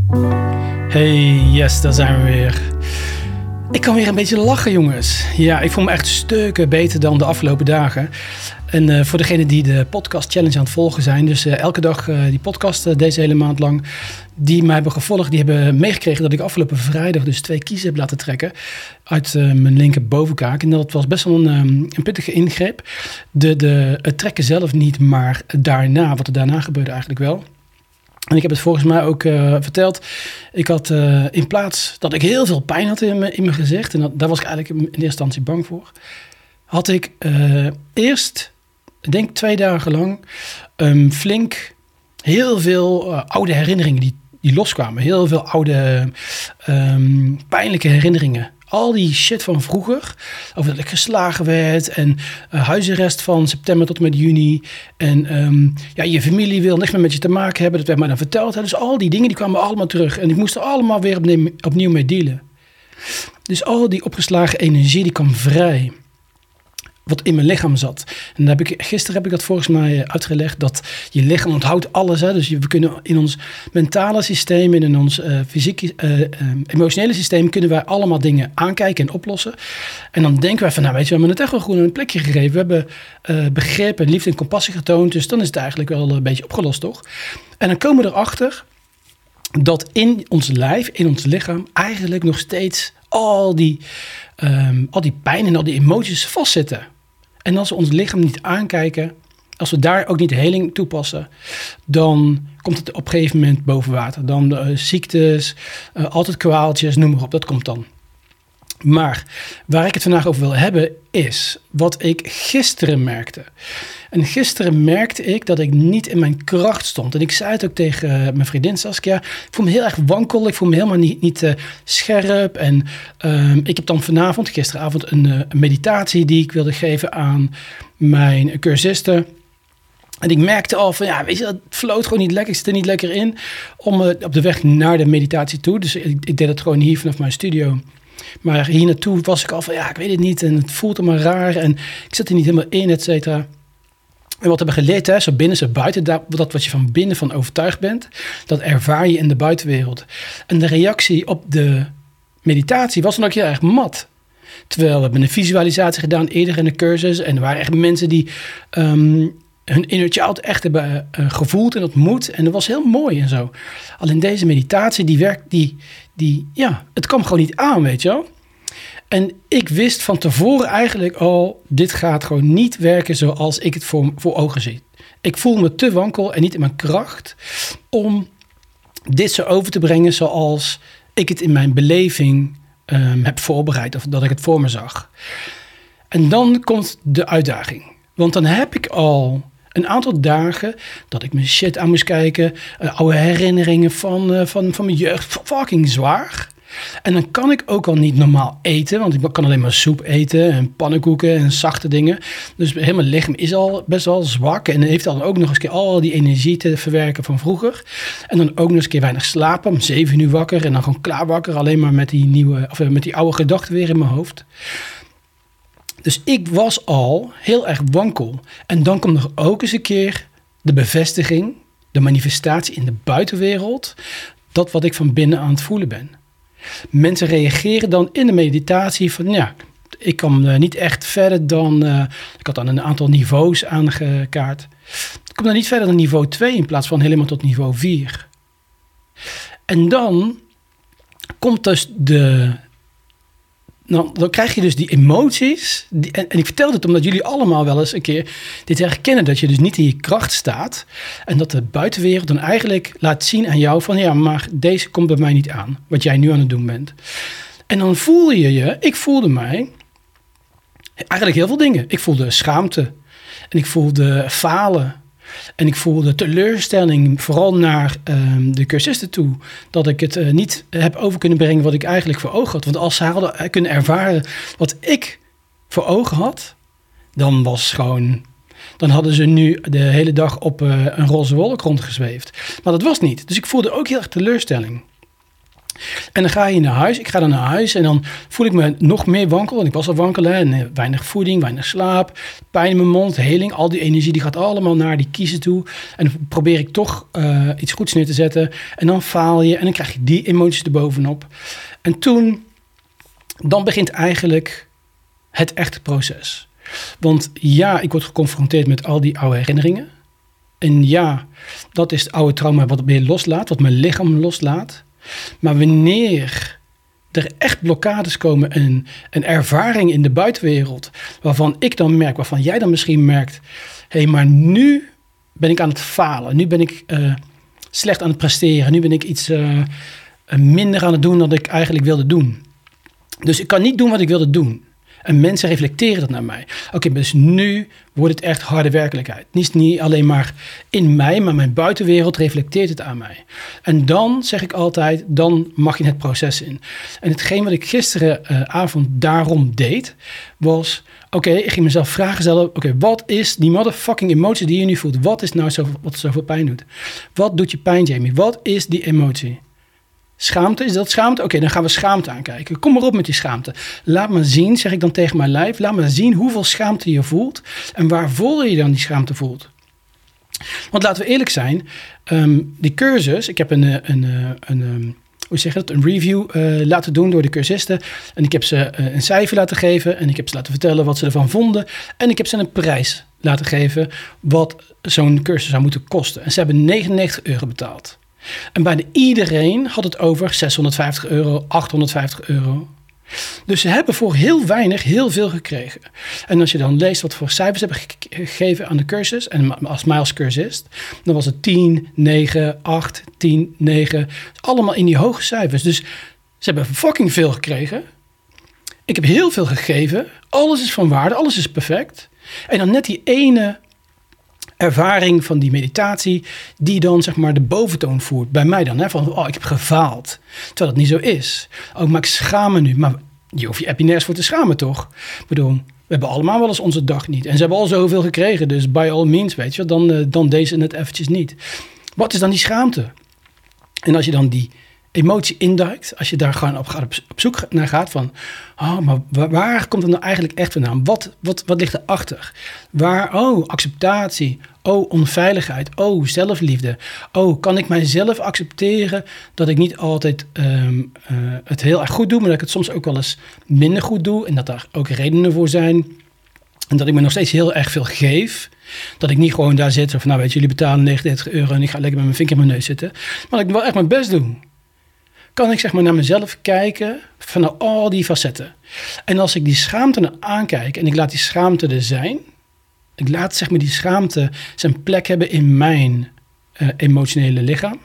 Hey, yes, daar zijn we weer. Ik kan weer een beetje lachen, jongens. Ja, ik voel me echt stukken beter dan de afgelopen dagen. En voor degenen die de podcast challenge aan het volgen zijn, dus elke dag die podcast deze hele maand lang, die mij hebben gevolgd, die hebben meegekregen dat ik afgelopen vrijdag dus 2 kiezen heb laten trekken uit mijn linker bovenkaak. En dat was best wel een pittige ingreep. Het trekken zelf niet, maar daarna, wat er daarna gebeurde eigenlijk wel. En ik heb het volgens mij ook verteld. Ik had in plaats dat ik heel veel pijn had in mijn gezicht, en daar was ik eigenlijk in eerste instantie bang voor, had ik eerst, ik denk 2 dagen lang, flink heel veel oude herinneringen die loskwamen. Heel veel oude pijnlijke herinneringen. Al die shit van vroeger, over dat ik geslagen werd en huisarrest van september tot en met juni. En je familie wil niks meer met je te maken hebben, dat werd mij dan verteld. Dus al die dingen die kwamen allemaal terug en ik moest er allemaal weer opnieuw mee dealen. Dus al die opgeslagen energie die kwam vrij, wat in mijn lichaam zat. En gisteren heb ik dat volgens mij uitgelegd, dat je lichaam onthoudt alles. Hè? Dus we kunnen in ons mentale systeem en in ons emotionele systeem kunnen wij allemaal dingen aankijken en oplossen. En dan denken wij van, nou weet je, we hebben het echt wel goed een plekje gegeven. We hebben begrip en liefde en compassie getoond. Dus dan is het eigenlijk wel een beetje opgelost, toch? En dan komen we erachter dat in ons lijf, in ons lichaam, eigenlijk nog steeds al die pijn en al die emoties vastzitten. En als we ons lichaam niet aankijken, als we daar ook niet de heling toepassen, dan komt het op een gegeven moment boven water. Dan ziektes, altijd kwaaltjes, noem maar op, dat komt dan. Maar waar ik het vandaag over wil hebben is wat ik gisteren merkte. En gisteren merkte ik dat ik niet in mijn kracht stond. En ik zei het ook tegen mijn vriendin Saskia. Ik voel me heel erg wankel. Ik voel me helemaal niet scherp. En ik heb dan gisteravond, een meditatie die ik wilde geven aan mijn cursisten. En ik merkte al van, ja, weet je, het floot gewoon niet lekker. Ik zit er niet lekker in op de weg naar de meditatie toe. Dus ik deed het gewoon hier vanaf mijn studio. Maar hier naartoe was ik al van, ja, ik weet het niet. En het voelt allemaal raar. En ik zit er niet helemaal in, et cetera. En wat we hebben geleerd, hè, zo binnen, zo buiten, dat wat je van binnen van overtuigd bent, dat ervaar je in de buitenwereld. En de reactie op de meditatie was dan ook heel erg mat. Terwijl we hebben een visualisatie gedaan eerder in de cursus. En er waren echt mensen die hun inner child echt hebben gevoeld en ontmoet. En dat was heel mooi en zo. Alleen deze meditatie, het kwam gewoon niet aan, weet je wel. En ik wist van tevoren eigenlijk al, dit gaat gewoon niet werken zoals ik het voor ogen zie. Ik voel me te wankel en niet in mijn kracht om dit zo over te brengen zoals ik het in mijn beleving heb voorbereid of dat ik het voor me zag. En dan komt de uitdaging. Want dan heb ik al een aantal dagen dat ik mijn shit aan moest kijken, oude herinneringen van mijn jeugd, fucking zwaar. En dan kan ik ook al niet normaal eten, want ik kan alleen maar soep eten en pannenkoeken en zachte dingen. Dus heel mijn lichaam is al best wel zwak en heeft dan ook nog eens keer al die energie te verwerken van vroeger. En dan ook nog eens een keer weinig slapen, om 7 uur wakker en dan gewoon klaar wakker, alleen maar met die oude gedachten weer in mijn hoofd. Dus ik was al heel erg wankel. En dan komt er ook eens een keer de bevestiging, de manifestatie in de buitenwereld, dat wat ik van binnen aan het voelen ben. Mensen reageren dan in de meditatie van, ja, ik kan niet echt verder dan, ik had dan een aantal niveaus aangekaart. Ik kom dan niet verder dan niveau 2 in plaats van helemaal tot niveau 4. En dan komt dus dan krijg je dus die emoties. En ik vertel dit omdat jullie allemaal wel eens een keer dit herkennen. Dat je dus niet in je kracht staat. En dat de buitenwereld dan eigenlijk laat zien aan jou van, ja, maar deze komt bij mij niet aan. Wat jij nu aan het doen bent. En dan ik voelde mij eigenlijk heel veel dingen. Ik voelde schaamte. En ik voelde falen. En ik voelde teleurstelling, vooral naar de cursisten toe. Dat ik het niet heb over kunnen brengen wat ik eigenlijk voor ogen had. Want als ze hadden kunnen ervaren wat ik voor ogen had, dan hadden ze nu de hele dag op een roze wolk rondgezweefd. Maar dat was niet. Dus ik voelde ook heel erg teleurstelling. En dan ga je naar huis. Ik ga dan naar huis en dan voel ik me nog meer wankel. En ik was al wankelen. En weinig voeding, weinig slaap, pijn in mijn mond, heling. Al die energie die gaat allemaal naar die kiezen toe. En dan probeer ik toch iets goeds neer te zetten. En dan faal je en dan krijg je die emoties erbovenop. En dan begint eigenlijk het echte proces. Want ja, ik word geconfronteerd met al die oude herinneringen. En ja, dat is het oude trauma wat weer loslaat, wat mijn lichaam loslaat. Maar wanneer er echt blokkades komen en een ervaring in de buitenwereld, waarvan ik dan merk, waarvan jij dan misschien merkt, maar nu ben ik aan het falen. Nu ben ik slecht aan het presteren. Nu ben ik iets minder aan het doen dan ik eigenlijk wilde doen. Dus ik kan niet doen wat ik wilde doen. En mensen reflecteren dat naar mij. Oké, dus nu wordt het echt harde werkelijkheid. Niet alleen maar in mij, maar mijn buitenwereld reflecteert het aan mij. En dan zeg ik altijd, dan mag je het proces in. En hetgeen wat ik gisteravond daarom deed, was, ik ging mezelf vragen stellen, wat is die motherfucking emotie die je nu voelt? Wat is nou wat zoveel pijn doet? Wat doet je pijn, Jamie? Wat is die emotie? Schaamte, is dat schaamte? Oké, dan gaan we schaamte aankijken. Kom maar op met die schaamte. Laat me zien, zeg ik dan tegen mijn lijf. Laat me zien hoeveel schaamte je voelt. En waarvoor je dan die schaamte voelt. Want laten we eerlijk zijn. Die cursus, ik heb een review laten doen door de cursisten. En ik heb ze een cijfer laten geven. En ik heb ze laten vertellen wat ze ervan vonden. En ik heb ze een prijs laten geven wat zo'n cursus zou moeten kosten. En ze hebben €99 betaald. En bijna iedereen had het over €650, €850. Dus ze hebben voor heel weinig heel veel gekregen. En als je dan leest wat voor cijfers ze hebben gegeven aan de cursus, en als mij als cursist, dan was het 10, 9, 8, 10, 9. Allemaal in die hoge cijfers. Dus ze hebben fucking veel gekregen. Ik heb heel veel gegeven. Alles is van waarde, alles is perfect. En dan net die ene ervaring van die meditatie, die dan zeg maar de boventoon voert. Bij mij dan, van ik heb gefaald. Terwijl het niet zo is. Maar ik schaam me nu. Maar je hoeft je nergens voor te schamen, toch? Ik bedoel, we hebben allemaal wel eens onze dag niet. En ze hebben al zoveel gekregen, dus by all means, weet je, dan deze net eventjes niet. Wat is dan die schaamte? En als je dan die emotie induikt, als je daar gewoon op zoek naar gaat van, maar waar komt het nou eigenlijk echt vandaan? Wat ligt erachter? Acceptatie. Onveiligheid. Zelfliefde. Kan ik mijzelf accepteren dat ik niet altijd het heel erg goed doe, maar dat ik het soms ook wel eens minder goed doe en dat daar ook redenen voor zijn. En dat ik me nog steeds heel erg veel geef. Dat ik niet gewoon daar zit van, jullie betalen €99 en ik ga lekker met mijn vinger in mijn neus zitten. Maar dat ik wel echt mijn best doe. Kan ik zeg maar naar mezelf kijken van al die facetten. En als ik die schaamte aankijk en ik laat die schaamte er zijn. Ik laat zeg maar die schaamte zijn plek hebben in mijn emotionele lichaam.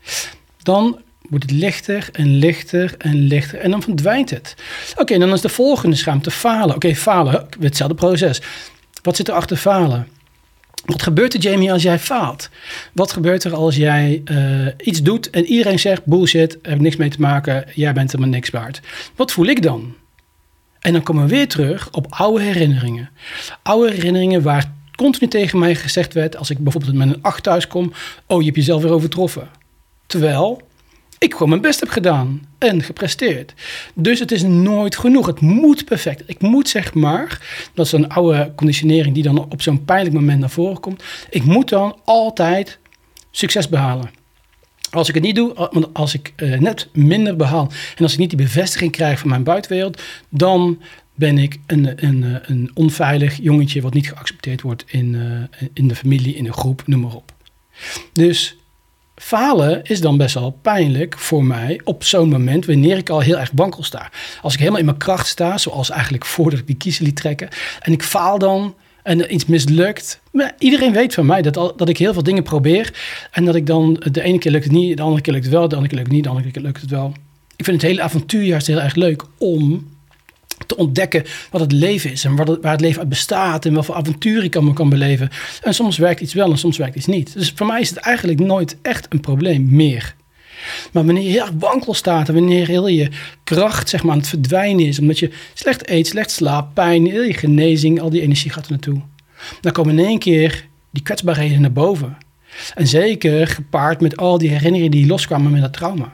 Dan wordt het lichter en lichter en lichter en dan verdwijnt het. En dan is de volgende schaamte falen. Falen, hetzelfde proces. Wat zit er achter falen? Wat gebeurt er, Jamie, als jij faalt? Wat gebeurt er als jij iets doet en iedereen zegt, bullshit, heb niks mee te maken, jij bent helemaal niks waard. Wat voel ik dan? En dan komen we weer terug op oude herinneringen. Oude herinneringen waar continu tegen mij gezegd werd, als ik bijvoorbeeld met een 8 thuis kom, je hebt jezelf weer overtroffen. Terwijl ik gewoon mijn best heb gedaan en gepresteerd. Dus het is nooit genoeg. Het moet perfect. Ik moet zeg maar, dat is een oude conditionering die dan op zo'n pijnlijk moment naar voren komt. Ik moet dan altijd succes behalen. Als ik het niet doe, want als ik net minder behaal en als ik niet die bevestiging krijg van mijn buitenwereld, dan ben ik een onveilig jongetje wat niet geaccepteerd wordt in de familie, in de groep, noem maar op. Dus falen is dan best wel pijnlijk voor mij op zo'n moment wanneer ik al heel erg wankel sta. Als ik helemaal in mijn kracht sta, zoals eigenlijk voordat ik die kiezen liet trekken, en ik faal dan en er iets mislukt. Maar iedereen weet van mij dat ik heel veel dingen probeer en dat ik dan de ene keer lukt het niet, de andere keer lukt het wel, de andere keer lukt het niet, de andere keer lukt het wel. Ik vind het hele avontuur juist heel erg leuk om te ontdekken wat het leven is en waar het leven uit bestaat en wat voor avontuur ik kan beleven. En soms werkt iets wel en soms werkt iets niet. Dus voor mij is het eigenlijk nooit echt een probleem meer. Maar wanneer je heel erg wankel staat en wanneer heel je kracht zeg maar aan het verdwijnen is, omdat je slecht eet, slecht slaapt, pijn, heel je genezing, al die energie gaat er naartoe. Dan komen in één keer die kwetsbaarheden naar boven. En zeker gepaard met al die herinneringen die loskwamen met dat trauma.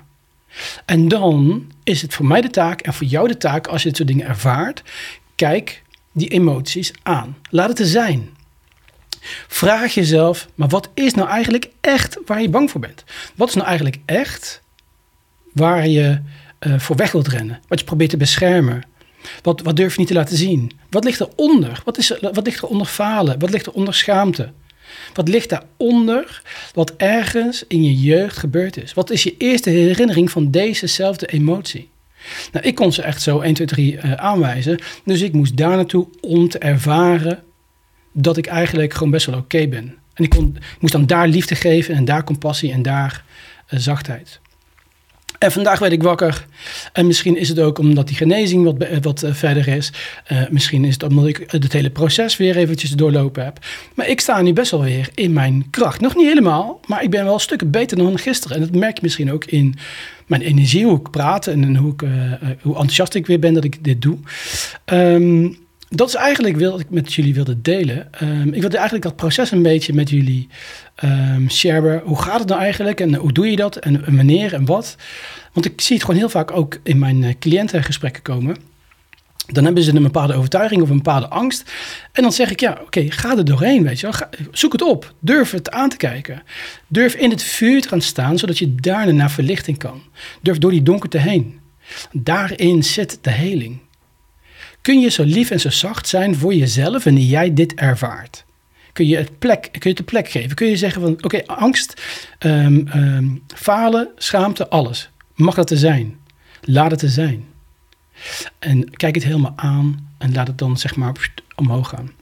En dan is het voor mij de taak en voor jou de taak, als je dit soort dingen ervaart, kijk die emoties aan. Laat het er zijn. Vraag jezelf, maar wat is nou eigenlijk echt waar je bang voor bent? Wat is nou eigenlijk echt waar je voor weg wilt rennen? Wat je probeert te beschermen? Wat durf je niet te laten zien? Wat ligt eronder? Wat ligt er onder falen? Wat ligt er onder schaamte? Wat ligt daaronder wat ergens in je jeugd gebeurd is? Wat is je eerste herinnering van dezezelfde emotie? Nou, ik kon ze echt zo 1, 2, 3 aanwijzen. Dus ik moest daar naartoe om te ervaren dat ik eigenlijk gewoon best wel oké ben. En ik moest dan daar liefde geven en daar compassie en daar zachtheid. En vandaag werd ik wakker. En misschien is het ook omdat die genezing wat verder is. Misschien is het omdat ik het hele proces weer eventjes doorlopen heb. Maar ik sta nu best wel weer in mijn kracht. Nog niet helemaal, maar ik ben wel stukken beter dan gisteren. En dat merk je misschien ook in mijn energie, hoe ik praat en hoe enthousiast ik weer ben dat ik dit doe. Dat is eigenlijk wat ik met jullie wilde delen. Ik wilde eigenlijk dat proces een beetje met jullie sharen. Hoe gaat het nou eigenlijk en hoe doe je dat en wanneer en wat? Want ik zie het gewoon heel vaak ook in mijn cliëntengesprekken komen. Dan hebben ze een bepaalde overtuiging of een bepaalde angst. En dan zeg ik, oké, ga er doorheen, weet je wel. Zoek het op. Durf het aan te kijken. Durf in het vuur te gaan staan, zodat je daarna naar verlichting kan. Durf door die donkerte heen. Daarin zit de heling. Kun je zo lief en zo zacht zijn voor jezelf wanneer jij dit ervaart? Kun je het de plek geven? Kun je zeggen van, oké, angst, falen, schaamte, alles. Mag dat er zijn? Laat het er zijn. En kijk het helemaal aan en laat het dan zeg maar omhoog gaan.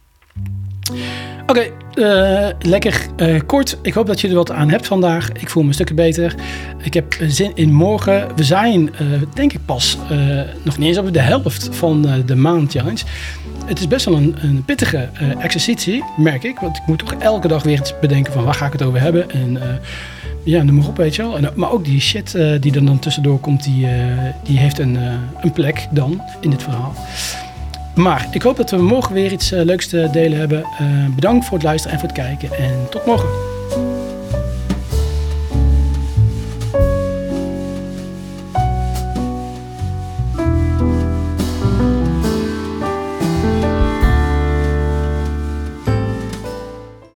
Oké, lekker kort. Ik hoop dat je er wat aan hebt vandaag. Ik voel me stukken beter. Ik heb zin in morgen. We zijn denk ik pas nog niet eens op de helft van de maand challenge. Het is best wel een pittige exercitie, merk ik. Want ik moet toch elke dag weer iets bedenken van waar ga ik het over hebben. En noem maar op, weet je wel. En, maar ook die shit die er dan tussendoor komt, die heeft een plek dan in dit verhaal. Maar ik hoop dat we morgen weer iets leuks te delen hebben. Bedankt voor het luisteren en voor het kijken. En tot morgen.